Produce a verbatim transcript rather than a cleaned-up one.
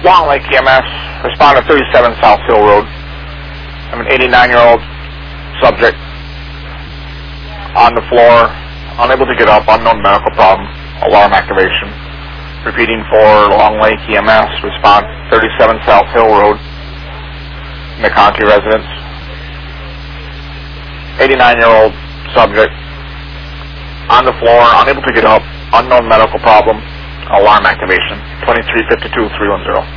Long Lake E M S, respond to thirty-seven South Hill Road. I'm an eighty-nine-year-old subject on the floor, unable to get up, unknown medical problem, alarm activation. Repeating for Long Lake E M S, respond thirty-seven South Hill Road, McConkey residence. eighty-nine-year-old subject on the floor, unable to get up, unknown medical problem, alarm activation. twenty-three fifty-two three one zero.